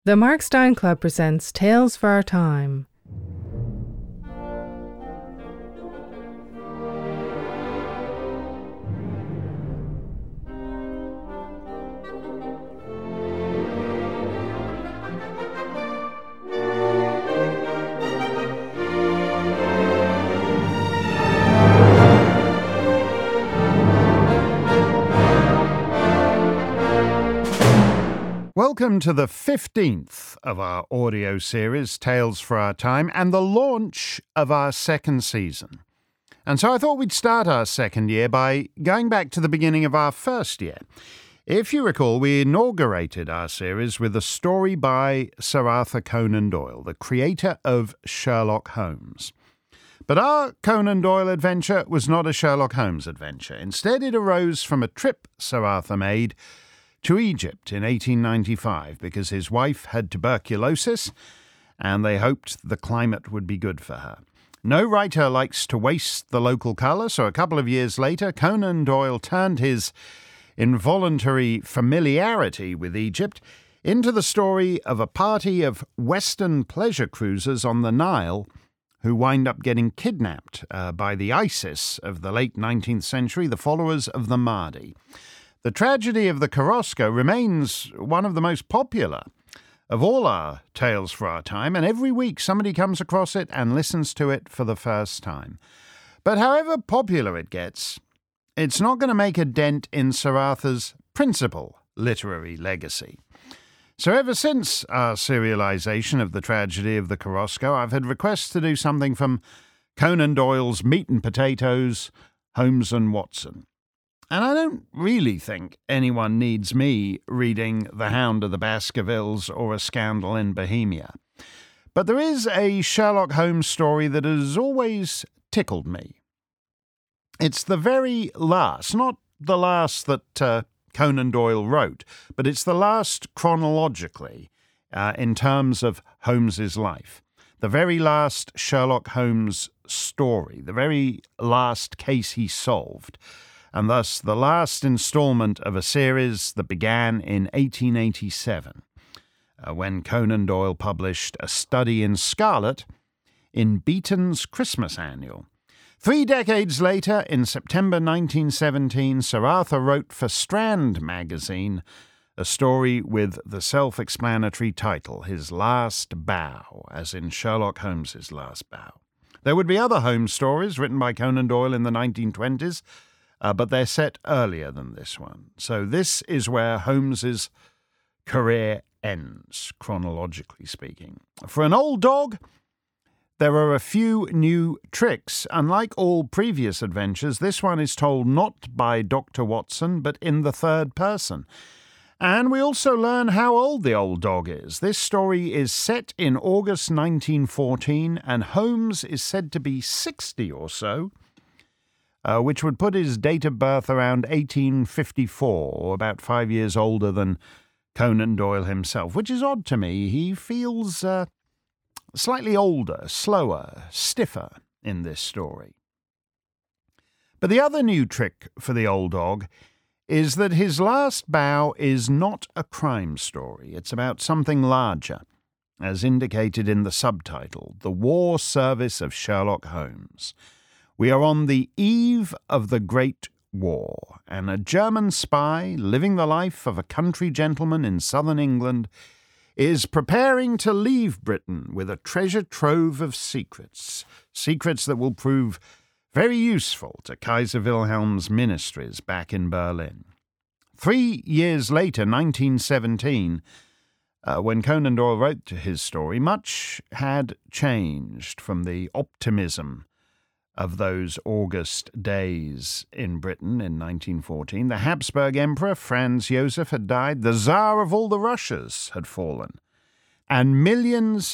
The Mark Stein Club presents Tales for Our Time. Welcome to the 15th of our audio series, Tales for Our Time, and the launch of our second season. And so I thought we'd start our second year by going back to the beginning of our first year. If you recall, we inaugurated our series with a story by Sir Arthur Conan Doyle, the creator of Sherlock Holmes. But our Conan Doyle adventure was not a Sherlock Holmes adventure. Instead, it arose from a trip Sir Arthur made to Egypt in 1895 because his wife had tuberculosis and they hoped the climate would be good for her. No writer likes to waste the local colour, so a couple of years later, Conan Doyle turned his involuntary familiarity with Egypt into the story of a party of Western pleasure cruisers on the Nile who wind up getting kidnapped by the ISIS of the late 19th century, the followers of the Mahdi. The tragedy of the Korosko remains one of the most popular of all our tales for our time, and every week somebody comes across it and listens to it for the first time. But however popular it gets, it's not going to make a dent in Sir Arthur's principal literary legacy. So ever since our serialization of the tragedy of the Korosko, I've had requests to do something from Conan Doyle's Meat and Potatoes, Holmes and Watson. And I don't really think anyone needs me reading The Hound of the Baskervilles or A Scandal in Bohemia. But there is a Sherlock Holmes story that has always tickled me. It's the very last, not the last that Conan Doyle wrote, but it's the last chronologically in terms of Holmes's life. The very last Sherlock Holmes story, the very last case he solved, and thus the last installment of a series that began in 1887, when Conan Doyle published A Study in Scarlet in Beeton's Christmas Annual. 3 decades later, in September 1917, Sir Arthur wrote for Strand magazine a story with the self-explanatory title, His Last Bow, as in Sherlock Holmes's Last Bow. There would be other Holmes stories written by Conan Doyle in the 1920s, but they're set earlier than this one. So this is where Holmes's career ends, chronologically speaking. For an old dog, there are a few new tricks. Unlike all previous adventures, this one is told not by Dr. Watson, but in the third person. And we also learn how old the old dog is. This story is set in August 1914, and Holmes is said to be 60 or so, which would put his date of birth around 1854, or about 5 years older than Conan Doyle himself, which is odd to me. He feels slightly older, slower, stiffer in this story. But the other new trick for the old dog is that His Last Bow is not a crime story. It's about something larger, as indicated in the subtitle, The War Service of Sherlock Holmes. We are on the eve of the Great War, and a German spy, living the life of a country gentleman in southern England, is preparing to leave Britain with a treasure trove of secrets that will prove very useful to Kaiser Wilhelm's ministries back in Berlin. 3 years later, 1917, when Conan Doyle wrote his story, much had changed from the optimism of those August days in Britain in 1914. The Habsburg Emperor, Franz Joseph, had died. The Tsar of all the Russias had fallen. And millions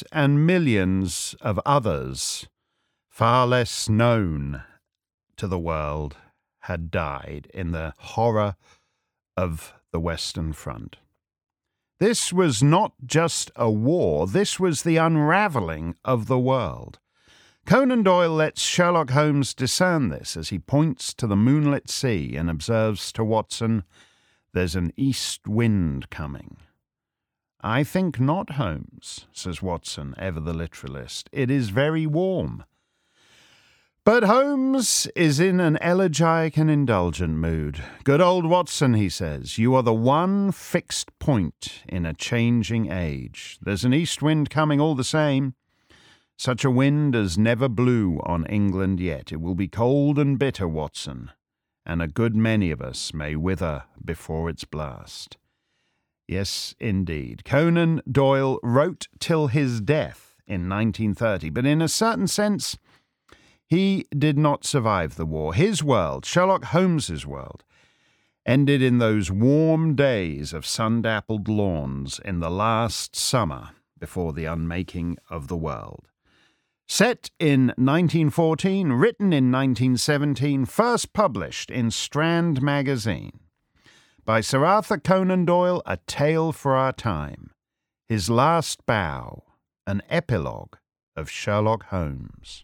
of others, far less known to the world, had died in the horror of the Western Front. This was not just a war. This was the unraveling of the world. Conan Doyle lets Sherlock Holmes discern this as he points to the moonlit sea and observes to Watson, "There's an east wind coming." I think not, Holmes, says Watson, ever the literalist. It is very warm. But Holmes is in an elegiac and indulgent mood. Good old Watson, he says, you are the one fixed point in a changing age. There's an east wind coming all the same. Such a wind as never blew on England yet. It will be cold and bitter, Watson, and a good many of us may wither before its blast. Yes, indeed. Conan Doyle wrote till his death in 1930, but in a certain sense, he did not survive the war. His world, Sherlock Holmes's world, ended in those warm days of sun-dappled lawns in the last summer before the unmaking of the world. Set in 1914, written in 1917, first published in Strand magazine. By Sir Arthur Conan Doyle, A Tale for Our Time. His Last Bow, an epilogue of Sherlock Holmes.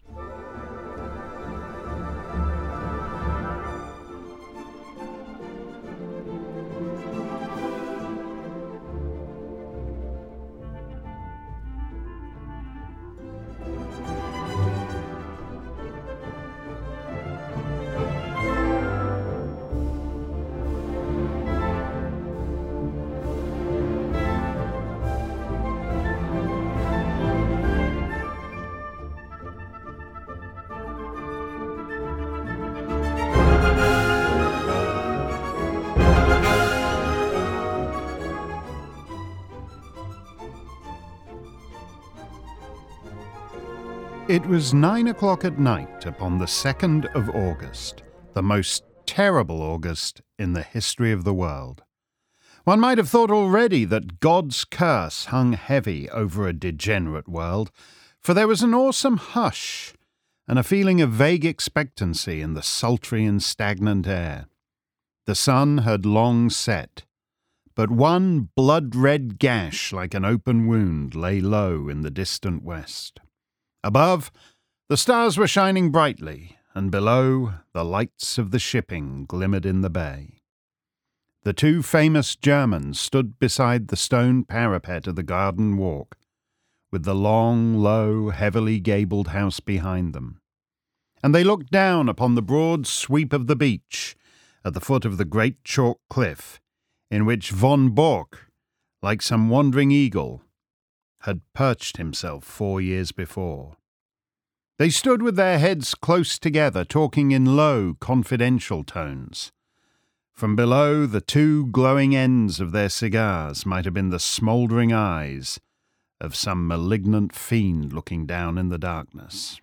It was 9 o'clock at night upon the 2nd of August, the most terrible August in the history of the world. One might have thought already that God's curse hung heavy over a degenerate world, for there was an awesome hush and a feeling of vague expectancy in the sultry and stagnant air. The sun had long set, but one blood-red gash like an open wound lay low in the distant west. Above, the stars were shining brightly, and below, the lights of the shipping glimmered in the bay. The two famous Germans stood beside the stone parapet of the garden walk, with the long, low, heavily gabled house behind them, and they looked down upon the broad sweep of the beach at the foot of the great chalk cliff, in which von Bork, like some wandering eagle, had perched himself 4 years before. They stood with their heads close together, talking in low, confidential tones. From below, the two glowing ends of their cigars might have been the smouldering eyes of some malignant fiend looking down in the darkness.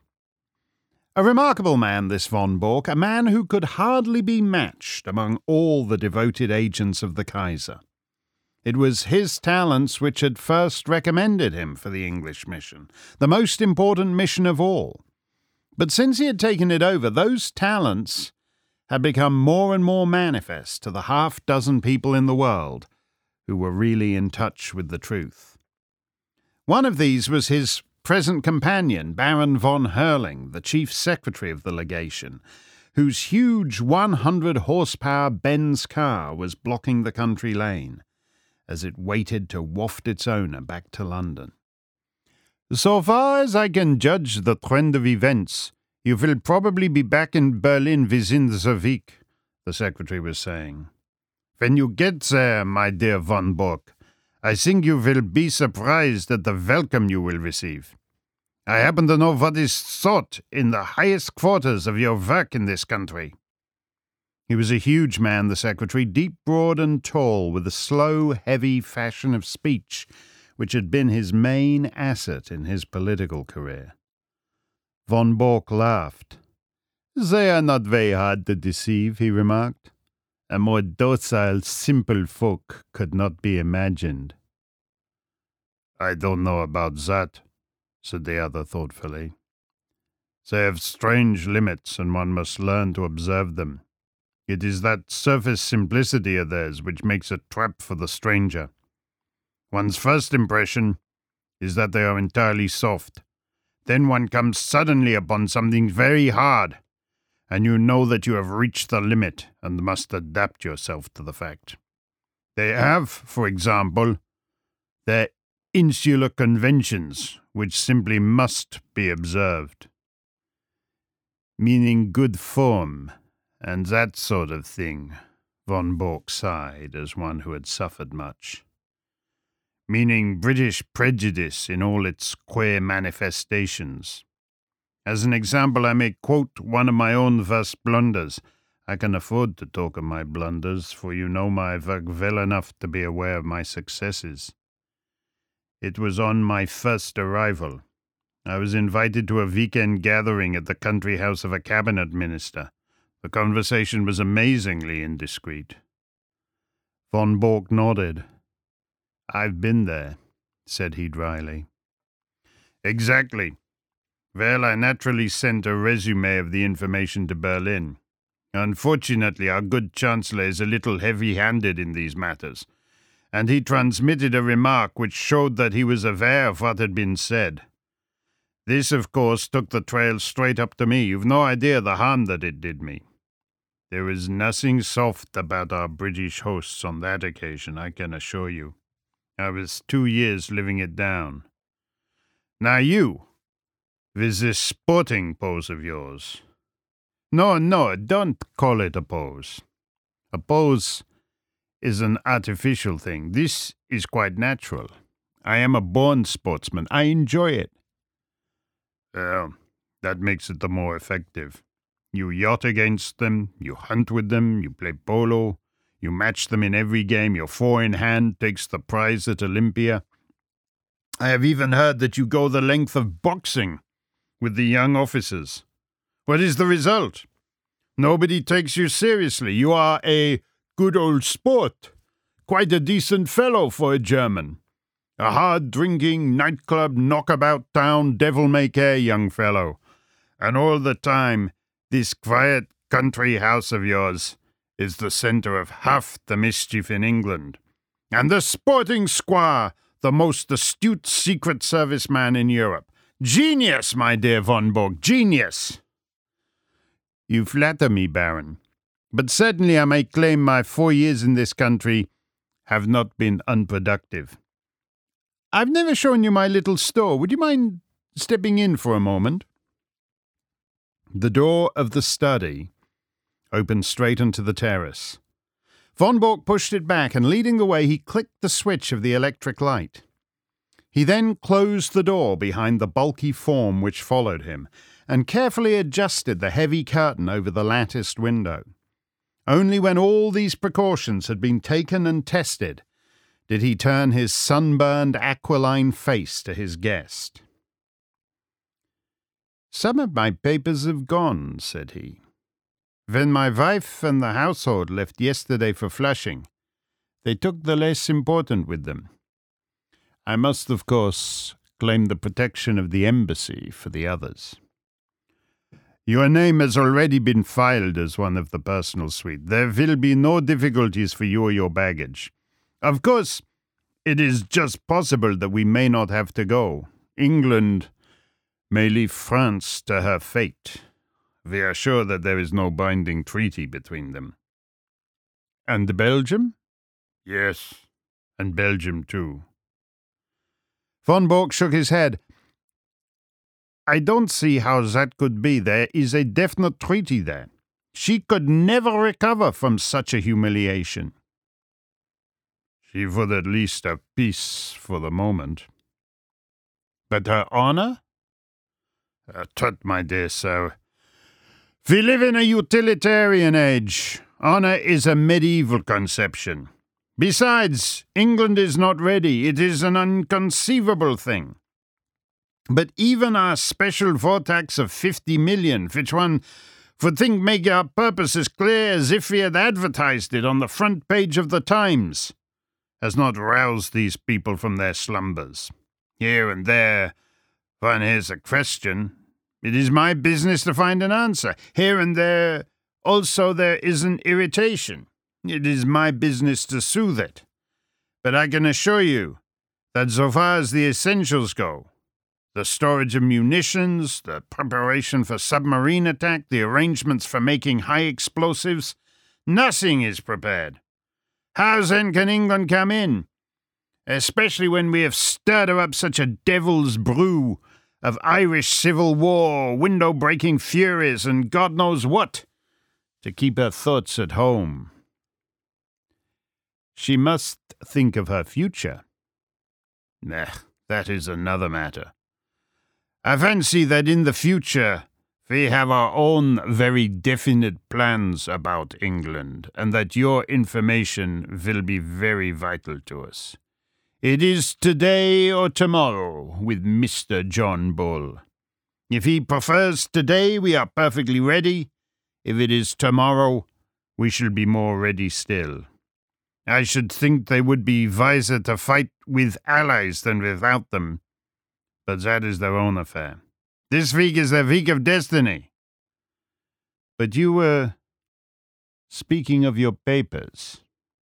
A remarkable man, this von Bork, a man who could hardly be matched among all the devoted agents of the Kaiser. It was his talents which had first recommended him for the English mission, the most important mission of all. But since he had taken it over, those talents had become more and more manifest to the half-dozen people in the world who were really in touch with the truth. One of these was his present companion, Baron von Herling, the chief secretary of the legation, whose huge 100-horsepower Benz car was blocking the country lane as it waited to waft its owner back to London. So far as I can judge the trend of events, you will probably be back in Berlin within the week, the secretary was saying. When you get there, my dear von Bork, I think you will be surprised at the welcome you will receive. I happen to know what is thought in the highest quarters of your work in this country. He was a huge man, the secretary, deep, broad, and tall, with a slow, heavy fashion of speech, which had been his main asset in his political career. Von Bork laughed. They are not very hard to deceive, he remarked. A more docile, simple folk could not be imagined. I don't know about that, said the other thoughtfully. They have strange limits, and one must learn to observe them. It is that surface simplicity of theirs which makes a trap for the stranger. One's first impression is that they are entirely soft. Then one comes suddenly upon something very hard, and you know that you have reached the limit and must adapt yourself to the fact. They have, for example, They're insular conventions which simply must be observed. Meaning good form and that sort of thing, von Bork sighed as one who had suffered much. Meaning British prejudice in all its queer manifestations. As an example, I may quote one of my own vast blunders. I can afford to talk of my blunders, for you know my work well enough to be aware of my successes. It was on my first arrival. I was invited to a weekend gathering at the country house of a cabinet minister. The conversation was amazingly indiscreet. Von Bork nodded. I've been there, said he dryly. Exactly. Well, I naturally sent a resume of the information to Berlin. Unfortunately, our good Chancellor is a little heavy-handed in these matters, and he transmitted a remark which showed that he was aware of what had been said. This, of course, took the trail straight up to me. You've no idea the harm that it did me. There was nothing soft about our British hosts on that occasion, I can assure you. I was 2 years living it down. Now you, with this sporting pose of yours. No, don't call it a pose. A pose is an artificial thing. This is quite natural. I am a born sportsman. I enjoy it. Well, that makes it the more effective. You yacht against them, you hunt with them, you play polo, you match them in every game. Your four-in-hand takes the prize at Olympia. I have even heard that you go the length of boxing with the young officers. What is the result? Nobody takes you seriously. You are a good old sport. Quite a decent fellow for a German. A hard-drinking, nightclub, knockabout town, devil-may-care young fellow. And all the time, this quiet country house of yours is the centre of half the mischief in England. And the sporting squire, the most astute Secret Service man in Europe. Genius, my dear von Bork, genius! You flatter me, Baron, but certainly I may claim my 4 years in this country have not been unproductive. I've never shown you my little store. Would you mind stepping in for a moment? The door of the study opened straight onto the terrace. Von Bork pushed it back, and leading the way, he clicked the switch of the electric light. He then closed the door behind the bulky form which followed him, and carefully adjusted the heavy curtain over the latticed window. Only when all these precautions had been taken and tested did he turn his sunburned aquiline face to his guest. "Some of my papers have gone," said he. "When my wife and the household left yesterday for Flushing, they took the less important with them. I must, of course, claim the protection of the embassy for the others. Your name has already been filed as one of the personal suite. There will be no difficulties for you or your baggage. Of course, it is just possible that we may not have to go. England may leave France to her fate. We are sure that there is no binding treaty between them." "And Belgium?" "Yes, and Belgium too." Von Bork shook his head. "I don't see how that could be. There is a definite treaty there. She could never recover from such a humiliation." "She would at least have peace for the moment." "But her honor?" "Tut, my dear sir. We live in a utilitarian age. Honor is a medieval conception. Besides, England is not ready. It is an inconceivable thing. But even our special vortex of 50 million, which one would think make our purpose as clear as if we had advertised it on the front page of the Times, has not roused these people from their slumbers. Here and there, one hears a question. It is my business to find an answer. Here and there, also there is an irritation. It is my business to soothe it. But I can assure you that so far as the essentials go, the storage of munitions, the preparation for submarine attack, the arrangements for making high explosives, nothing is prepared. How then can England come in? especially when we have stirred her up such a devil's brew of Irish civil war, window-breaking furies, and God knows what, to keep her thoughts at home. She must think of her future. That is another matter. I fancy that in the future we have our own very definite plans about England, and that your information will be very vital to us. It is today or tomorrow with Mr. John Bull. If he prefers today, we are perfectly ready. If it is tomorrow, we shall be more ready still. I should think they would be wiser to fight with allies than without them, but that is their own affair. This week is their week of destiny. But you were speaking of your papers.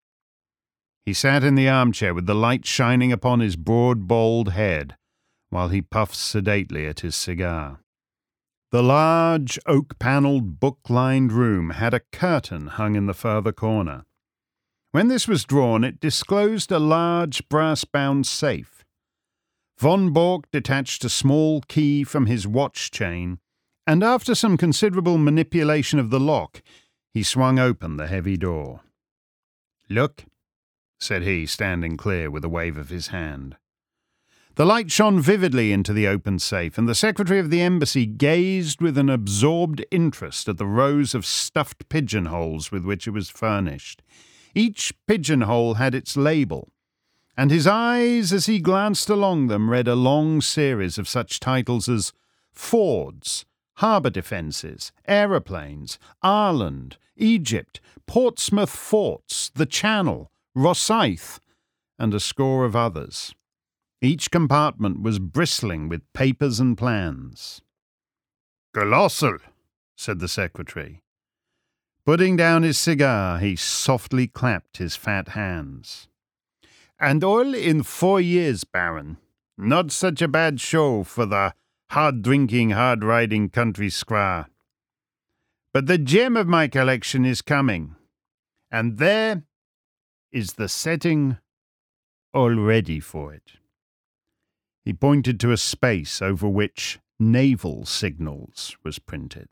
He sat in the armchair with the light shining upon his broad, bald head, while he puffed sedately at his cigar. The large, oak-panelled, book-lined room had a curtain hung in the further corner. When this was drawn, it disclosed a large, brass-bound safe. Von Bork detached a small key from his watch chain, and after some considerable manipulation of the lock, he swung open the heavy door. "Look," said he, standing clear with a wave of his hand. The light shone vividly into the open safe, and the Secretary of the Embassy gazed with an absorbed interest at the rows of stuffed pigeonholes with which it was furnished. Each pigeonhole had its label, and his eyes, as he glanced along them, read a long series of such titles as Fords, Harbour Defences, Aeroplanes, Ireland, Egypt, Portsmouth Forts, the Channel, Rosyth, and a score of others. Each compartment was bristling with papers and plans. "Colossal," said the secretary. Putting down his cigar, he softly clapped his fat hands. "And all in 4 years, Baron. Not such a bad show for the hard-drinking, hard-riding country squire. But the gem of my collection is coming, and there is the setting all ready for it." He pointed to a space over which naval signals was printed.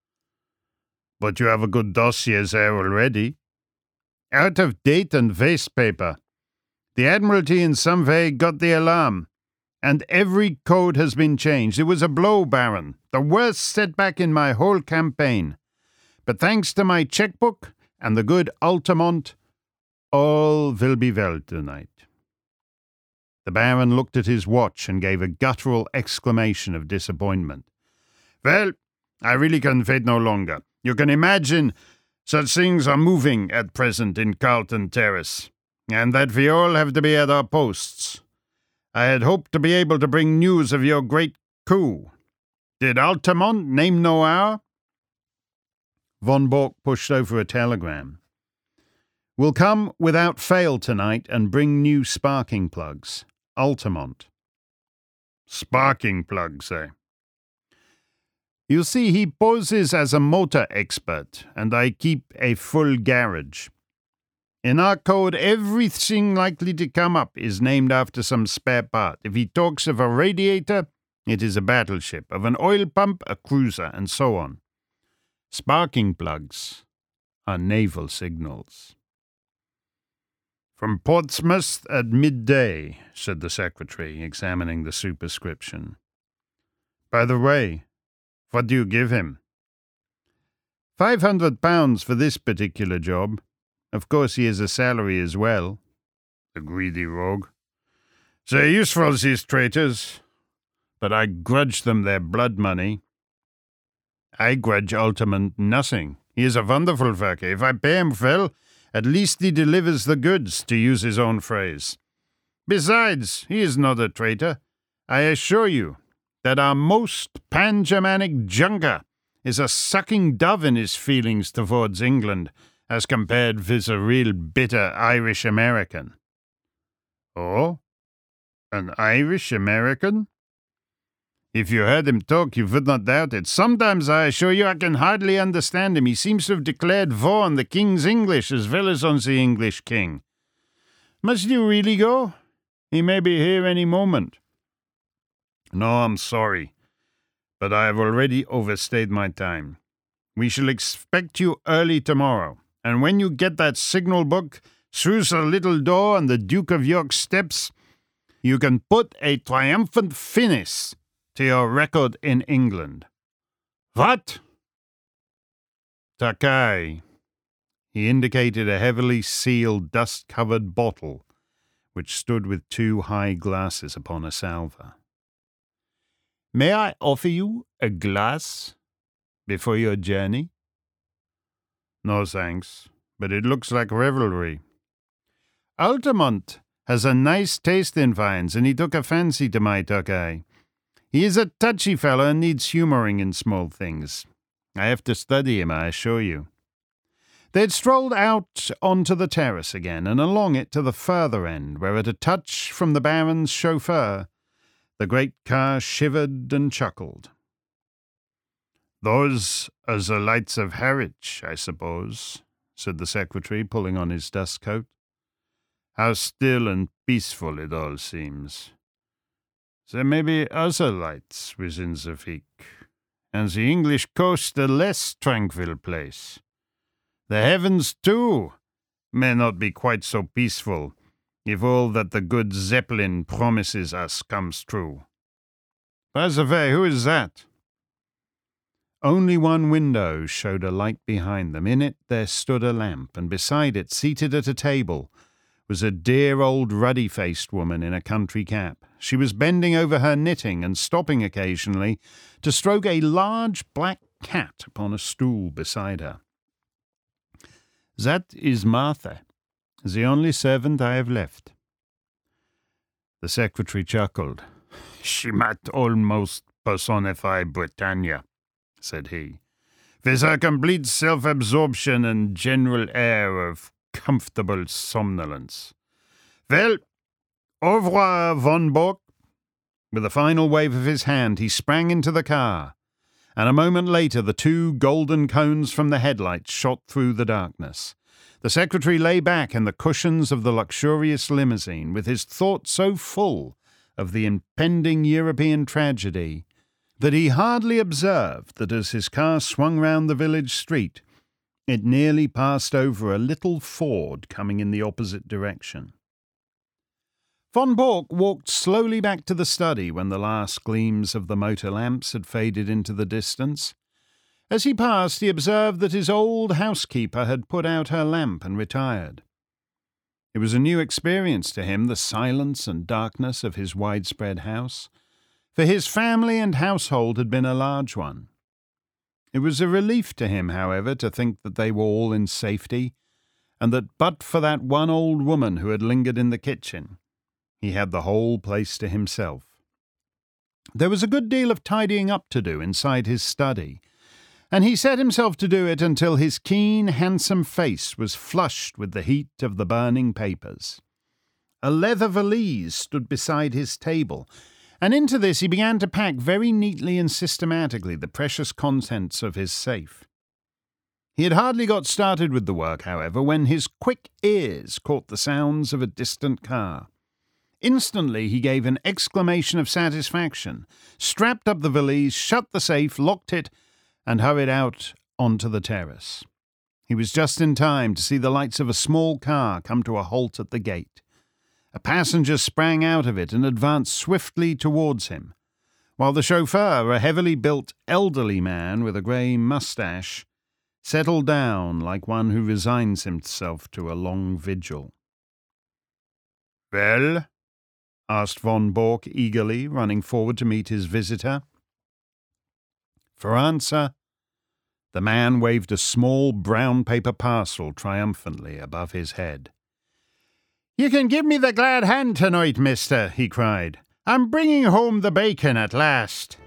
"But you have a good dossier there already. Out of date and waste paper. The Admiralty in some way got the alarm, and every code has been changed. It was a blow, Baron, the worst setback in my whole campaign. But thanks to my checkbook and the good Altamont, all will be well tonight." The Baron looked at his watch and gave a guttural exclamation of disappointment. "Well, I really can wait no longer. You can imagine such things are moving at present in Carlton Terrace, and that we all have to be at our posts. I had hoped to be able to bring news of your great coup. Did Altamont name no hour?" Von Bork pushed over a telegram. "Will come without fail tonight and bring new sparking plugs. Altamont." "Sparking plugs, eh?" "You see, he poses as a motor expert, and I keep a full garage. In our code, everything likely to come up is named after some spare part. If he talks of a radiator, it is a battleship. Of an oil pump, a cruiser, and so on. Sparking plugs are naval signals." "From Portsmouth at midday," said the secretary, examining the superscription. "By the way, what do you give him?" £500 for this particular job. Of course he has a salary as well." The greedy rogue. "They're useful, these traitors, but I grudge them their blood money." "I grudge Altamont nothing. He is a wonderful worker. If I pay him well, at least he delivers the goods, to use his own phrase. Besides, he is not a traitor. I assure you that our most pan-Germanic junker is a sucking dove in his feelings towards England, as compared with a real bitter Irish-American." "Oh? An Irish-American?" "If you heard him talk, you would not doubt it. Sometimes, I assure you, I can hardly understand him. He seems to have declared war on the King's English as well as on the English King. Must you really go? He may be here any moment." "No, I'm sorry, but I have already overstayed my time. We shall expect you early tomorrow, and when you get that signal book through the little door on the Duke of York steps, you can put a triumphant finish to your record in England." "What?" "Takai." He indicated a heavily sealed, dust-covered bottle, which stood with 2 high glasses upon a salver. "May I offer you a glass before your journey?" "No, thanks, but it looks like revelry. Altamont has a nice taste in wines, and he took a fancy to my Takai. He is a touchy fellow and needs humouring in small things. I have to study him, I assure you." They had strolled out onto the terrace again, and along it to the further end, where at a touch from the Baron's chauffeur, the great car shivered and chuckled. "Those are the lights of Harwich, I suppose," said the secretary, pulling on his dust coat. "How still and peaceful it all seems. There may be other lights within the Vic, and the English coast a less tranquil place. The heavens, too, may not be quite so peaceful if all that the good Zeppelin promises us comes true. By the way, who is that?" Only one window showed a light behind them. In it there stood a lamp, and beside it, seated at a table, was a dear old ruddy-faced woman in a country cap. She was bending over her knitting and stopping occasionally to stroke a large black cat upon a stool beside her. "That is Martha, the only servant I have left." The secretary chuckled. "She might almost personify Britannia," said he, "with her complete self-absorption and general air of comfortable somnolence. Well, au revoir, von Bork." With a final wave of his hand, he sprang into the car, and a moment later the 2 golden cones from the headlights shot through the darkness. The secretary lay back in the cushions of the luxurious limousine, with his thoughts so full of the impending European tragedy that he hardly observed that as his car swung round the village street, it nearly passed over a little Ford coming in the opposite direction. Von Bork walked slowly back to the study when the last gleams of the motor lamps had faded into the distance. As he passed, he observed that his old housekeeper had put out her lamp and retired. It was a new experience to him, the silence and darkness of his widespread house, for his family and household had been a large one. It was a relief to him, however, to think that they were all in safety, and that but for that one old woman who had lingered in the kitchen, he had the whole place to himself. There was a good deal of tidying up to do inside his study, and he set himself to do it until his keen, handsome face was flushed with the heat of the burning papers. A leather valise stood beside his table, and into this he began to pack very neatly and systematically the precious contents of his safe. He had hardly got started with the work, however, when his quick ears caught the sounds of a distant car. Instantly he gave an exclamation of satisfaction, strapped up the valise, shut the safe, locked it, and hurried out onto the terrace. He was just in time to see the lights of a small car come to a halt at the gate. A passenger sprang out of it and advanced swiftly towards him, while the chauffeur, a heavily built elderly man with a grey moustache, settled down like one who resigns himself to a long vigil. "Well?" asked von Bork eagerly, running forward to meet his visitor. For answer, the man waved a small brown paper parcel triumphantly above his head. "You can give me the glad hand tonight, mister," he cried. "I'm bringing home the bacon at last."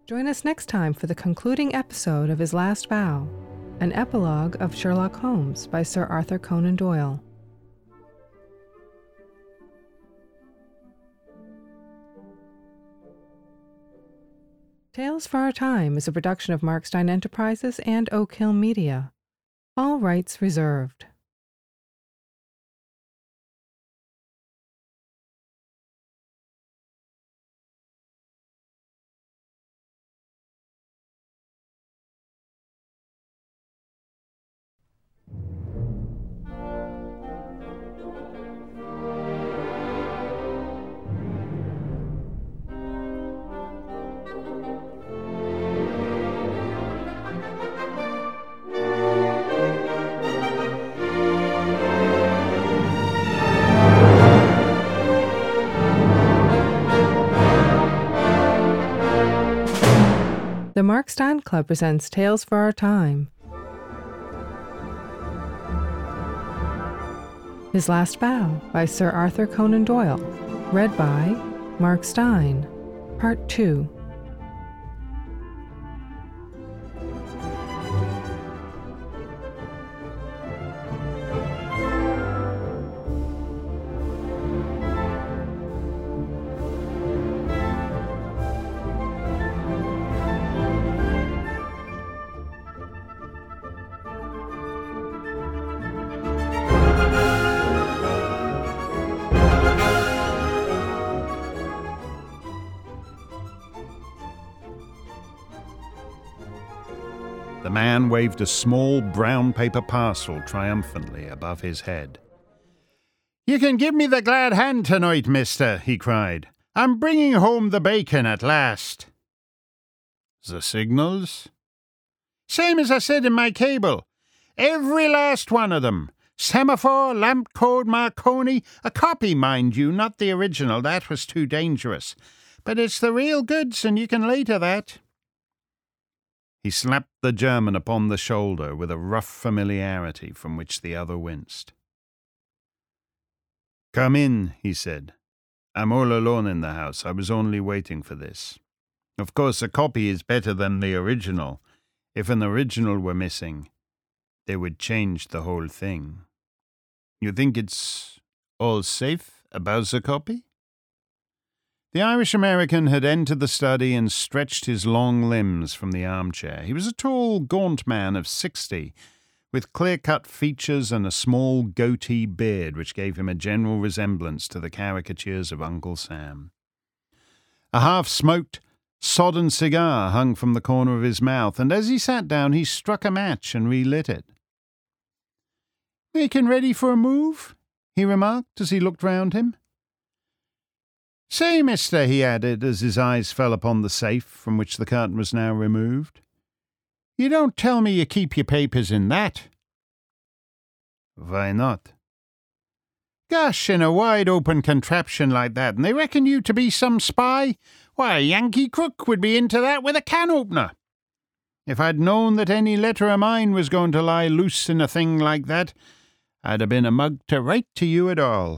Join us next time for the concluding episode of His Last Bow, an epilogue of Sherlock Holmes by Sir Arthur Conan Doyle. Tales for Our Time is a production of Markstein Enterprises and Oak Hill Media. All rights reserved. The Markstein Club presents Tales for Our Time. His Last Bow by Sir Arthur Conan Doyle. Read by Mark Stein. Part 2. The man waved a small brown paper parcel triumphantly above his head. "You can give me the glad hand tonight, mister," he cried. "I'm bringing home the bacon at last." "The signals?" "Same as I said in my cable. Every last one of them. Semaphore, lamp code, Marconi. A copy, mind you, not the original. That was too dangerous. But it's the real goods, and you can lay to that." He slapped the German upon the shoulder with a rough familiarity from which the other winced. "Come in," he said. "I'm all alone in the house. I was only waiting for this. Of course, a copy is better than the original. If an original were missing, they would change the whole thing. You think it's all safe about the copy?" The Irish-American had entered the study and stretched his long limbs from the armchair. He was a tall, gaunt man of 60, with clear-cut features and a small goatee beard which gave him a general resemblance to the caricatures of Uncle Sam. A half-smoked, sodden cigar hung from the corner of his mouth, and as he sat down he struck a match and relit it. "Making ready for a move?" he remarked as he looked round him. "Say, mister," he added, as his eyes fell upon the safe from which the curtain was now removed, "you don't tell me you keep your papers in that?" "Why not?" "Gosh, in a wide-open contraption like that, and they reckon you to be some spy? Why, a Yankee crook would be into that with a can-opener. If I'd known that any letter of mine was going to lie loose in a thing like that, I'd have been a mug to write to you at all."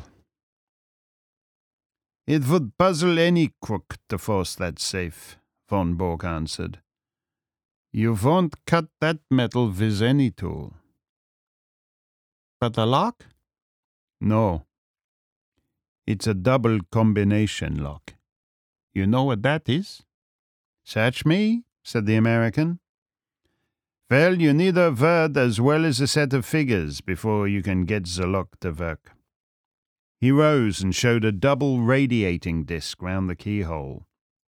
"It would puzzle any crook to force that safe," von Bork answered. "You won't cut that metal with any tool." "But the lock?" "No. It's a double combination lock. You know what that is?" "Search me," said the American. "Well, you need a word as well as a set of figures before you can get the lock to work." He rose and showed a double radiating disc round the keyhole.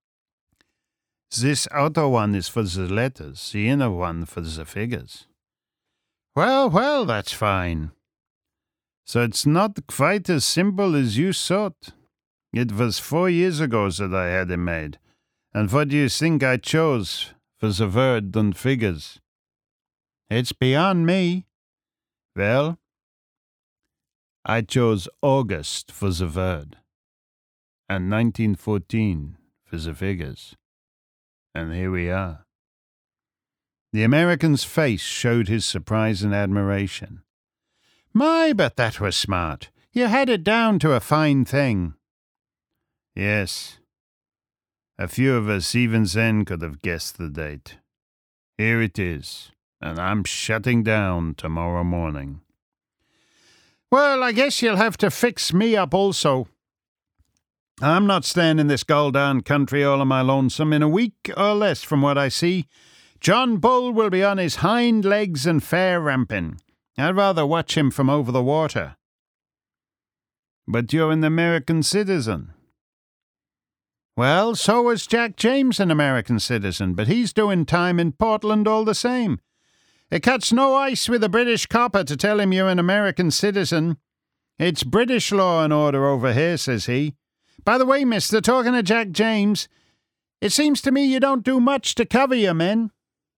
"This outer one is for the letters, the inner one for the figures." "Well, well, that's fine." "So it's not quite as simple as you thought. It was 4 years ago that I had it made. And what do you think I chose for the word and figures?" "It's beyond me." "Well, I chose August for the word, and 1914 for the figures. And here we are." The American's face showed his surprise and admiration. "My, but that was smart. You had it down to a fine thing." "Yes. A few of us even then could have guessed the date. Here it is, and I'm shutting down tomorrow morning. Well, I guess you'll have to fix me up also. I'm not staying in this gol-darn country all on my lonesome. In a week or less, from what I see, John Bull will be on his hind legs and fair ramping. I'd rather watch him from over the water. But you're an American citizen. Well, so was Jack James an American citizen, but he's doing time in Portland all the same. It cuts no ice with a British copper to tell him you're an American citizen. It's British law and order over here, says he. By the way, mister, talking to Jack James, it seems to me you don't do much to cover your men.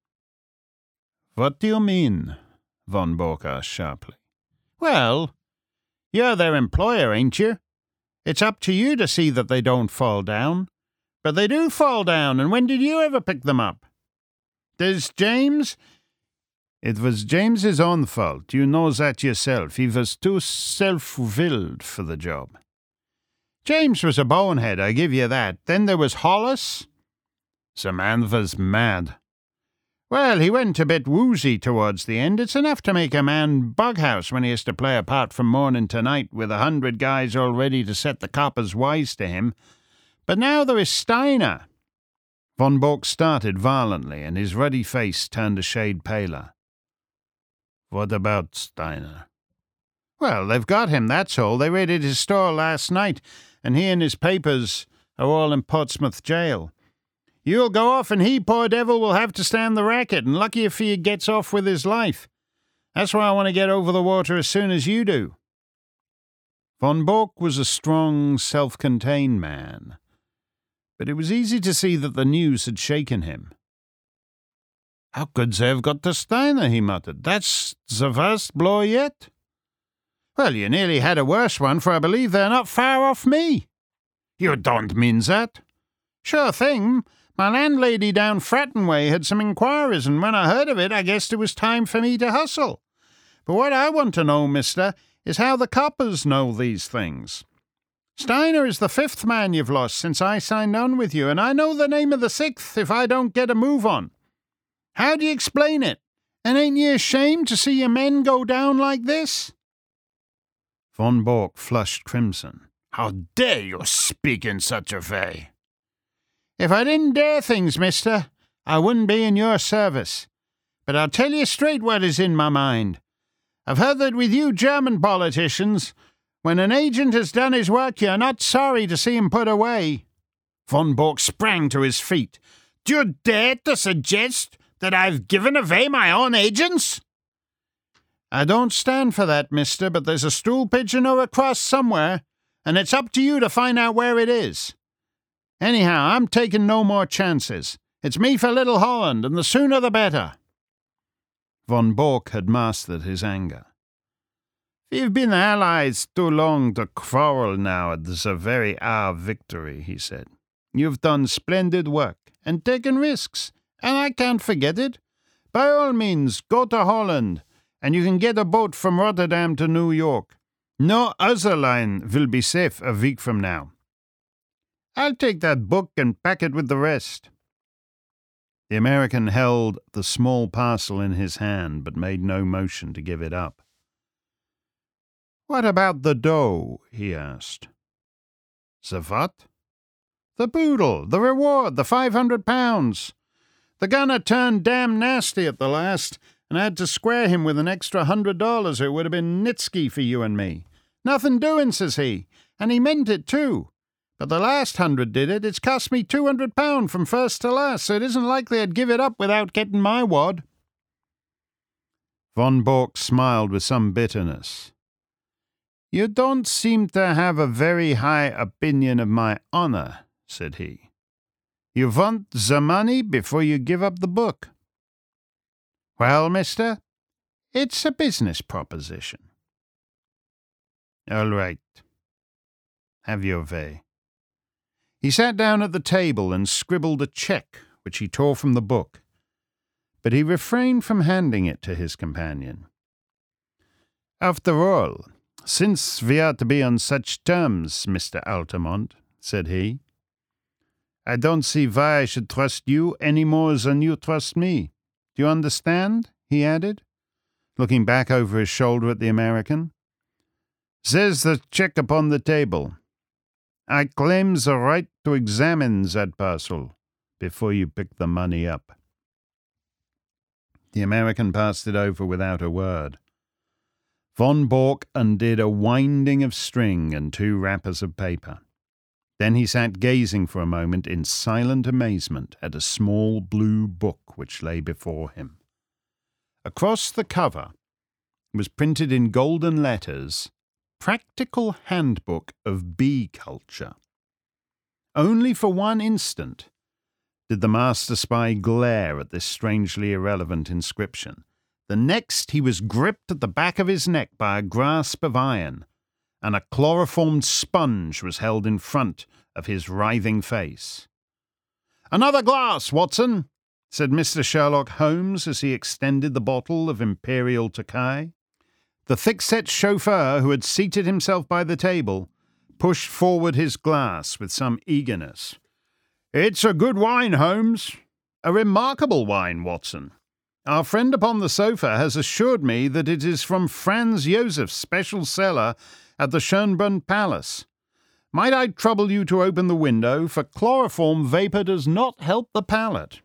What do you mean? Von Bork asked sharply. Well, you're their employer, ain't you? It's up to you to see that they don't fall down. But they do fall down, and when did you ever pick them up? Does James? It was James's own fault. You know that yourself. He was too self-willed for the job. James was a bonehead, I give you that. Then there was Hollis. The man was mad. Well, he went a bit woozy towards the end. It's enough to make a man bughouse when he has to play a part from morning to night with 100 guys all ready to set the coppers wise to him. But now there is Steiner. Von Bork started violently, and his ruddy face turned a shade paler. What about Steiner? Well, they've got him, that's all. They raided his store last night, and he and his papers are all in Portsmouth jail. You'll go off, and he, poor devil, will have to stand the racket, and lucky if he gets off with his life. That's why I want to get over the water as soon as you do. Von Bork was a strong, self-contained man, but it was easy to see that the news had shaken him. How could they have got to Steiner, he muttered. That's the worst blow yet. Well, you nearly had a worse one, for I believe they're not far off me. You don't mean that? Sure thing. My landlady down Fratton Way had some inquiries, and when I heard of it, I guessed it was time for me to hustle. But what I want to know, mister, is how the coppers know these things. Steiner is the 5th man you've lost since I signed on with you, and I know the name of the 6th if I don't get a move on. How do you explain it? And ain't you ashamed to see your men go down like this? Von Bork flushed crimson. How dare you speak in such a way? If I didn't dare things, mister, I wouldn't be in your service. But I'll tell you straight what is in my mind. I've heard that with you German politicians, when an agent has done his work, you're not sorry to see him put away. Von Bork sprang to his feet. Do you dare to suggest that I've given away my own agents? I don't stand for that, mister, but there's a stool pigeon or a cross somewhere, and it's up to you to find out where it is. Anyhow, I'm taking no more chances. It's me for Little Holland, and the sooner the better. Von Bork had mastered his anger. We've been allies too long to quarrel now at the very hour of victory, he said. You've done splendid work, and taken risks, and I can't forget it. By all means, go to Holland, and you can get a boat from Rotterdam to New York. No other line will be safe a week from now. I'll take that book and pack it with the rest. The American held the small parcel in his hand, but made no motion to give it up. What about the dough? He asked. The what? The boodle, the reward, the £500. The gunner turned damn nasty at the last, and I had to square him with an extra $100, or it would have been nitsky for you and me. Nothing doing, says he, and he meant it too. But the last 100 did it. It's cost me £200 from first to last, so it isn't likely I'd give it up without getting my wad. Von Bork smiled with some bitterness. You don't seem to have a very high opinion of my honor, said he. You want the money before you give up the book. Well, mister, it's a business proposition. All right. Have your way. He sat down at the table and scribbled a cheque, which he tore from the book, but he refrained from handing it to his companion. After all, since we are to be on such terms, Mr. Altamont, said he, I don't see why I should trust you any more than you trust me. Do you understand?" he added, looking back over his shoulder at the American. "There's the check upon the table. I claim the right to examine that parcel before you pick the money up." The American passed it over without a word. Von Bork undid a winding of string and 2 wrappers of paper. Then he sat gazing for a moment in silent amazement at a small blue book which lay before him. Across the cover was printed in golden letters, "Practical Handbook of Bee Culture." Only for one instant did the master spy glare at this strangely irrelevant inscription. The next he was gripped at the back of his neck by a grasp of iron, and a chloroformed sponge was held in front of his writhing face. "Another glass, Watson," said Mr. Sherlock Holmes as he extended the bottle of Imperial Tokai. The thick-set chauffeur, who had seated himself by the table, pushed forward his glass with some eagerness. "It's a good wine, Holmes. A remarkable wine, Watson. Our friend upon the sofa has assured me that it is from Franz Josef's special cellar at the Schönbrunn Palace. Might I trouble you to open the window, for chloroform vapour does not help the palate."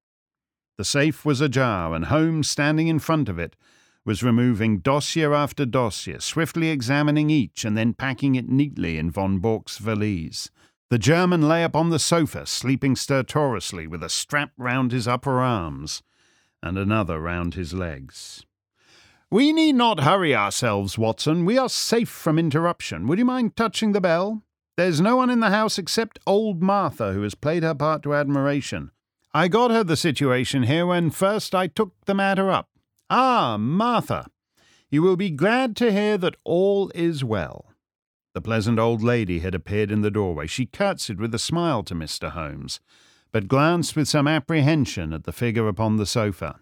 The safe was ajar, and Holmes, standing in front of it, was removing dossier after dossier, swiftly examining each and then packing it neatly in von Bork's valise. The German lay upon the sofa, sleeping stertorously, with a strap round his upper arms and another round his legs. "We need not hurry ourselves, Watson. We are safe from interruption. Would you mind touching the bell? There's no one in the house except old Martha, who has played her part to admiration. I got her the situation here when first I took the matter up. Ah, Martha, you will be glad to hear that all is well." The pleasant old lady had appeared in the doorway. She curtsied with a smile to Mr. Holmes, but glanced with some apprehension at the figure upon the sofa.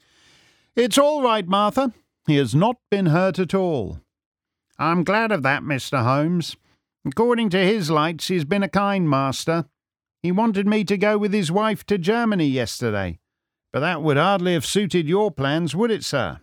"It's all right, Martha. He has not been hurt at all." "I'm glad of that, Mr. Holmes. According to his lights, he's been a kind master. He wanted me to go with his wife to Germany yesterday, but that would hardly have suited your plans, would it, sir?"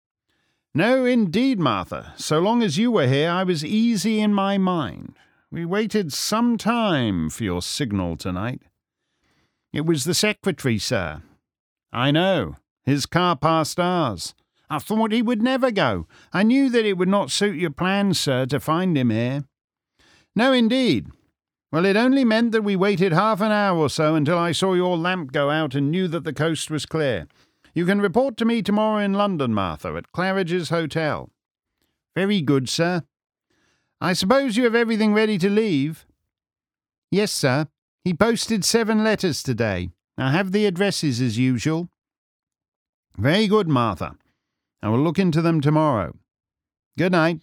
"No, indeed, Martha. So long as you were here, I was easy in my mind. We waited some time for your signal tonight." "It was the secretary, sir." "I know. His car passed ours. I thought he would never go. I knew that it would not suit your plans, sir, to find him here." "No, indeed. Well, it only meant that we waited half an hour or so until I saw your lamp go out and knew that the coast was clear. You can report to me tomorrow in London, Martha, at Claridge's Hotel." "Very good, sir." "I suppose you have everything ready to leave?" "Yes, sir. He posted 7 letters today. I have the addresses as usual." "Very good, Martha. I will look into them tomorrow. Good night."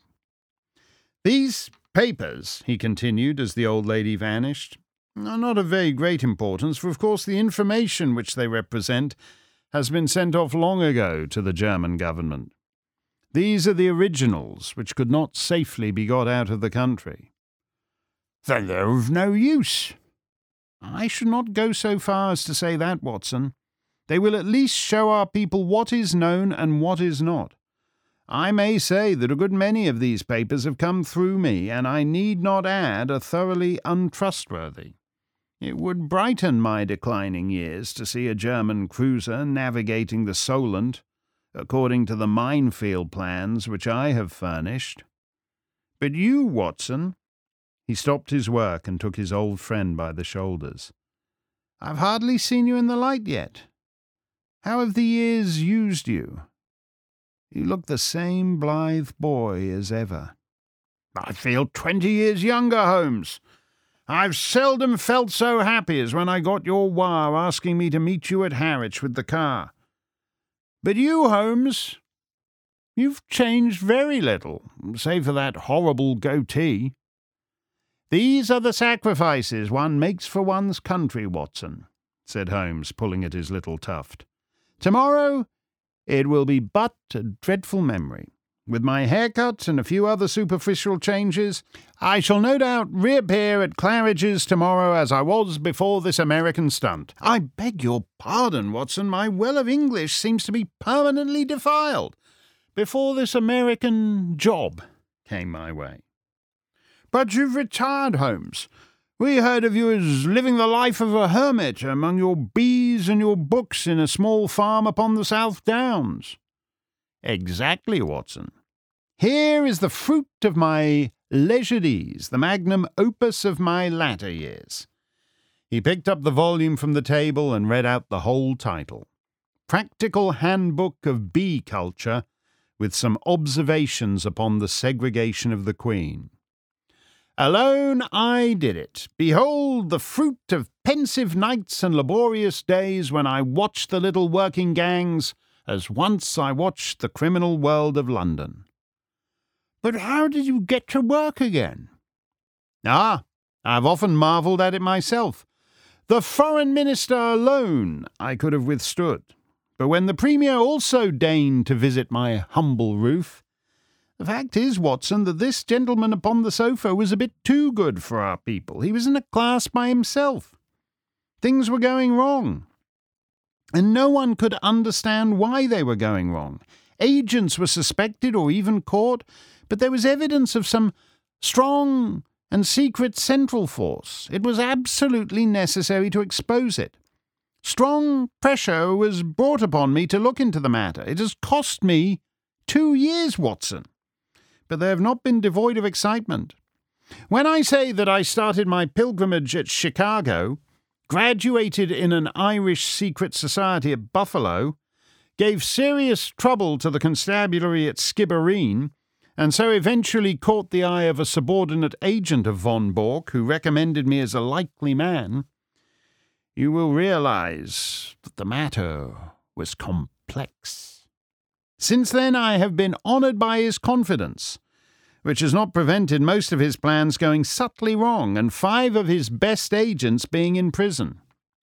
"These papers," he continued as the old lady vanished, "are not of very great importance, for of course the information which they represent has been sent off long ago to the German government. These are the originals, which could not safely be got out of the country." "Then they're of no use." "I should not go so far as to say that, Watson. They will at least show our people what is known and what is not. I may say that a good many of these papers have come through me, and I need not add are thoroughly untrustworthy. It would brighten my declining years to see a German cruiser navigating the Solent according to the minefield plans which I have furnished. But you, Watson—" He stopped his work and took his old friend by the shoulders. "I've hardly seen you in the light yet. How have the years used you? You look the same blithe boy as ever." "I feel 20 years younger, Holmes. I've seldom felt so happy as when I got your wire asking me to meet you at Harwich with the car. But you, Holmes, you've changed very little, save for that horrible goatee." "These are the sacrifices one makes for one's country, Watson," said Holmes, pulling at his little tuft. "Tomorrow it will be but a dreadful memory. With my haircut and a few other superficial changes, I shall no doubt reappear at Claridge's tomorrow as I was before this American stunt. I beg your pardon, Watson, my well of English seems to be permanently defiled. Before this American job came my way. But you've retired, Holmes. We heard of you as living the life of a hermit among your bees and your books in a small farm upon the South Downs. Exactly, Watson. Here is the fruit of my leisure days, the magnum opus of my latter years. He picked up the volume from the table and read out the whole title. Practical Handbook of Bee Culture, with some observations upon the segregation of the queen. Alone I did it. Behold the fruit of pensive nights and laborious days when I watched the little working gangs, as once I watched the criminal world of London. But how did you get to work again? I've often marvelled at it myself. The foreign minister alone I could have withstood. But when the Premier also deigned to visit my humble roof, the fact is, Watson, that this gentleman upon the sofa was a bit too good for our people. He was in a class by himself. Things were going wrong. And no one could understand why they were going wrong. Agents were suspected or even caught, but there was evidence of some strong and secret central force. It was absolutely necessary to expose it. Strong pressure was brought upon me to look into the matter. It has cost me 2 years, Watson. But they have not been devoid of excitement. When I say that I started my pilgrimage at Chicago, graduated in an Irish secret society at Buffalo, gave serious trouble to the constabulary at Skibbereen, and so eventually caught the eye of a subordinate agent of von Bork, who recommended me as a likely man, you will realize that the matter was complex. Since then I have been honoured by his confidence, which has not prevented most of his plans going subtly wrong and 5 of his best agents being in prison.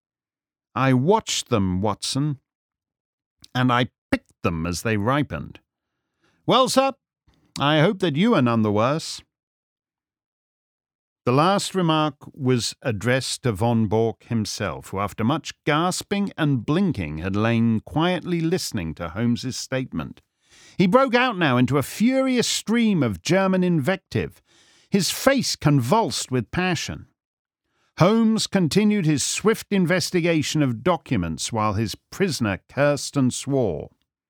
I watched them, Watson, and I picked them as they ripened. Well, sir, I hope that you are none the worse. The last remark was addressed to von Bork himself, who after much gasping and blinking had lain quietly listening to Holmes's statement. He broke out now into a furious stream of German invective, his face convulsed with passion. Holmes continued his swift investigation of documents while his prisoner cursed and swore.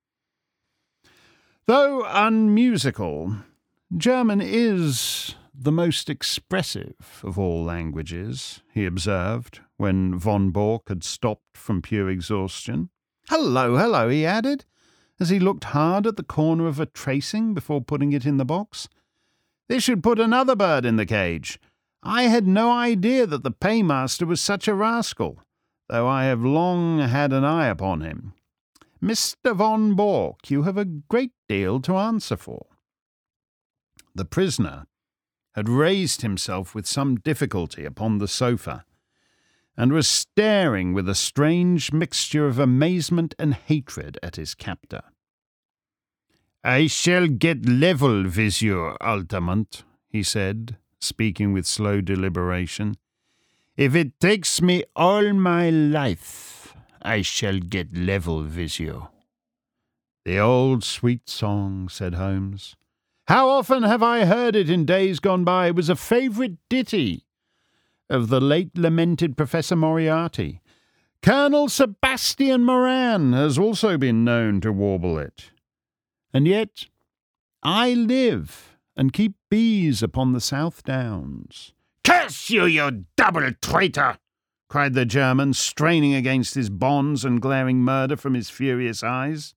Though unmusical, German is the most expressive of all languages, he observed, when von Bork had stopped from pure exhaustion. Hello, he added, as he looked hard at the corner of a tracing before putting it in the box. This should put another bird in the cage. I had no idea that the paymaster was such a rascal, though I have long had an eye upon him. Mr. von Bork, you have a great deal to answer for. The prisoner had raised himself with some difficulty upon the sofa, and was staring with a strange mixture of amazement and hatred at his captor. I shall get level with you, Altamont, he said, speaking with slow deliberation. If it takes me all my life, I shall get level with you. The old sweet song, said Holmes. How often have I heard it in days gone by? It was a favourite ditty of the late lamented Professor Moriarty. Colonel Sebastian Moran has also been known to warble it. And yet I live and keep bees upon the South Downs. Curse you, you double traitor! Cried the German, straining against his bonds and glaring murder from his furious eyes.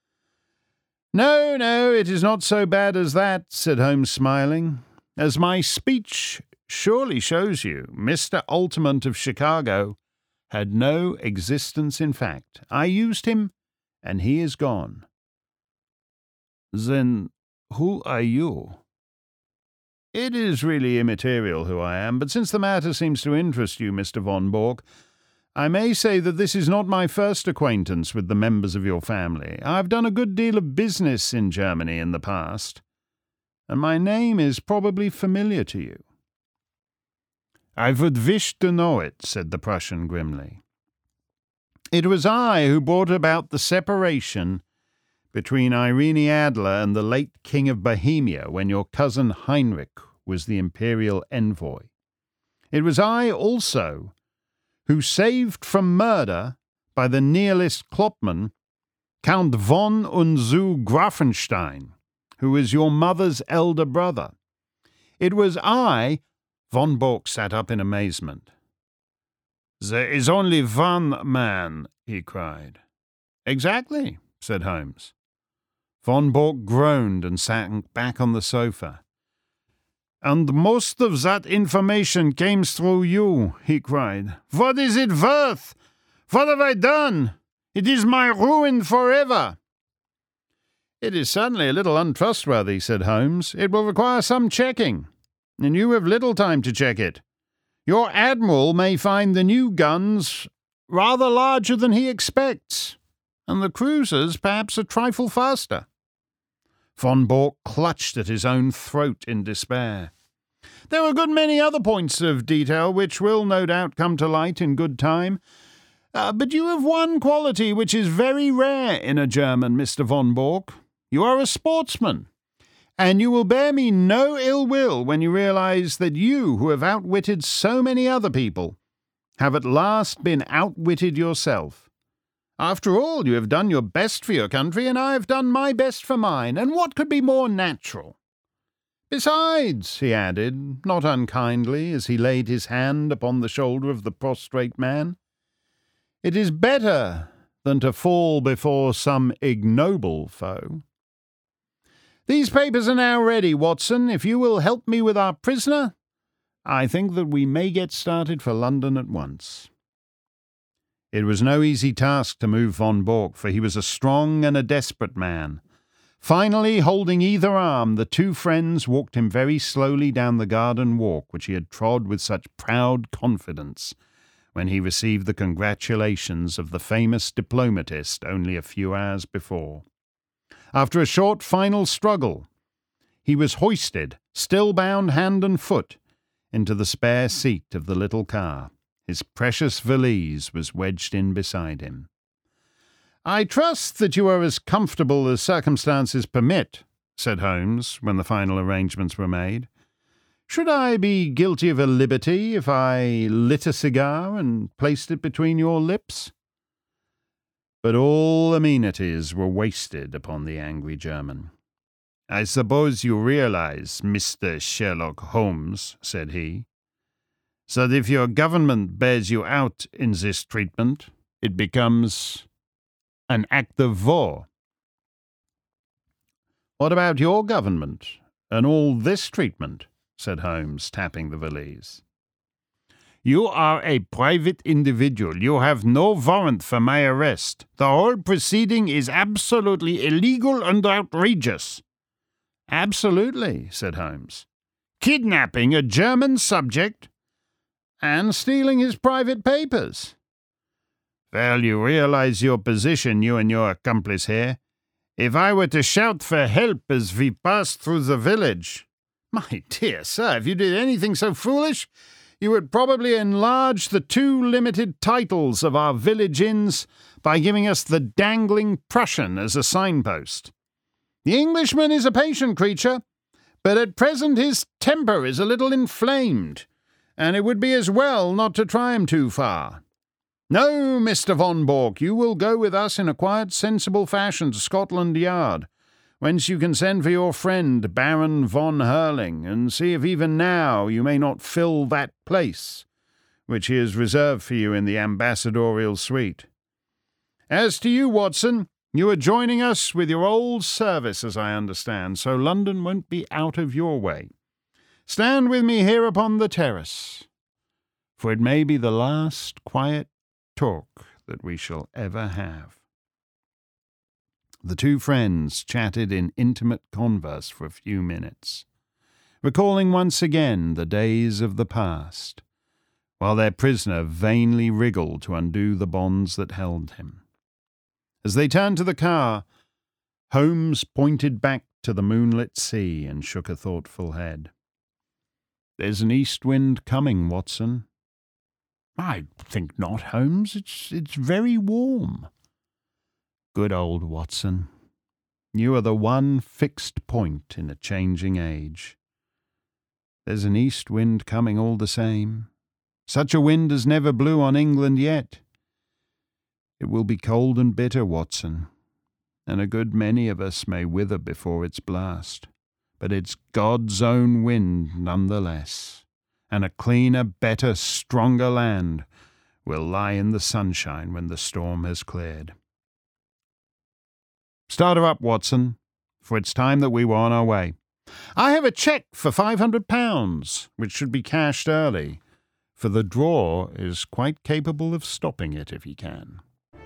No, it is not so bad as that, said Holmes, smiling. As my speech surely shows you, Mr. Altamont of Chicago had no existence in fact. I used him, and he is gone. Then who are you? It is really immaterial who I am, but since the matter seems to interest you, Mr. von Bork, I may say that this is not my first acquaintance with the members of your family. I've done a good deal of business in Germany in the past, and my name is probably familiar to you." "I would wish to know it," said the Prussian grimly. "It was I who brought about the separation between Irene Adler and the late King of Bohemia when your cousin Heinrich was the imperial envoy. It was I also who saved from murder by the nihilist Kloppmann Count von und zu Grafenstein, who is your mother's elder brother. It was I—" Von Bork sat up in amazement. "There is only one man," he cried. "Exactly," said Holmes. Von Bork groaned and sank back on the sofa. "And most of that information came through you," he cried. "What is it worth? What have I done? It is my ruin forever." "It is certainly a little untrustworthy," said Holmes. "It will require some checking, and you have little time to check it. Your admiral may find the new guns rather larger than he expects, and the cruisers perhaps a trifle faster." Von Bork clutched at his own throat in despair. "There are a good many other points of detail which will no doubt come to light in good time. But you have one quality which is very rare in a German, Mr. Von Bork. You are a sportsman, and you will bear me no ill will when you realize that you, who have outwitted so many other people, have at last been outwitted yourself. After all, you have done your best for your country, and I have done my best for mine, and what could be more natural? Besides," he added, not unkindly, as he laid his hand upon the shoulder of the prostrate man, "it is better than to fall before some ignoble foe. These papers are now ready, Watson. If you will help me with our prisoner, I think that we may get started for London at once." It was no easy task to move Von Bork, for he was a strong and a desperate man. Finally, holding either arm, the two friends walked him very slowly down the garden walk which he had trod with such proud confidence when he received the congratulations of the famous diplomatist only a few hours before. After a short final struggle, he was hoisted, still bound hand and foot, into the spare seat of the little car. His precious valise was wedged in beside him. "I trust that you are as comfortable as circumstances permit," said Holmes, when the final arrangements were made. "Should I be guilty of a liberty if I lit a cigar and placed it between your lips?" But all amenities were wasted upon the angry German. "I suppose you realize, Mr. Sherlock Holmes," said he, "that if your government bears you out in this treatment, it becomes an act of war." "What about your government and all this treatment?" said Holmes, tapping the valise. "You are a private individual. You have no warrant for my arrest. The whole proceeding is absolutely illegal and outrageous." "Absolutely," said Holmes. "Kidnapping a German subject and stealing his private papers." "Well, you realize your position, you and your accomplice here. If I were to shout for help as we passed through the village—" "My dear sir, if you did anything so foolish, you would probably enlarge the two limited titles of our village inns by giving us the Dangling Prussian as a signpost. The Englishman is a patient creature, but at present his temper is a little inflamed, and it would be as well not to try him too far. No, Mr. Von Bork, you will go with us in a quiet, sensible fashion to Scotland Yard, whence you can send for your friend Baron von Hurling, and see if even now you may not fill that place which he has reserved for you in the ambassadorial suite. As to you, Watson, you are joining us with your old service, as I understand, so London won't be out of your way. Stand with me here upon the terrace, for it may be the last quiet talk that we shall ever have." The two friends chatted in intimate converse for a few minutes, recalling once again the days of the past, while their prisoner vainly wriggled to undo the bonds that held him. As they turned to the car, Holmes pointed back to the moonlit sea and shook a thoughtful head. "There's an east wind coming, Watson." "I think not, Holmes. It's very warm." "Good old Watson. You are the one fixed point in a changing age. There's an east wind coming all the same. Such a wind as never blew on England yet. It will be cold and bitter, Watson, and a good many of us may wither before its blast. But it's God's own wind none the less, and a cleaner, better, stronger land will lie in the sunshine when the storm has cleared. Start her up, Watson, for it's time that we were on our way. I have a cheque for £500, which should be cashed early, for the drawer is quite capable of stopping it if he can."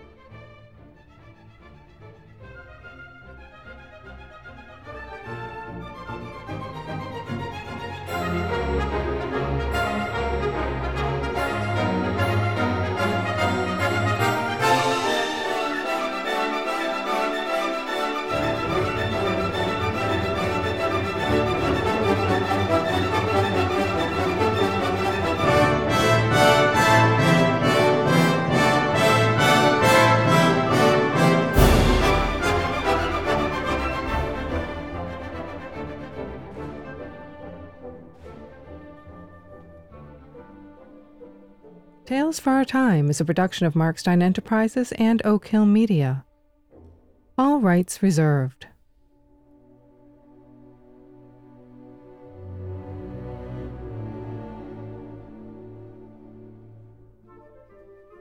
Tales for Our Time is a production of Markstein Enterprises and Oak Hill Media. All rights reserved.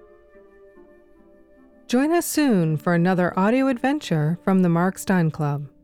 Join us soon for another audio adventure from the Markstein Club.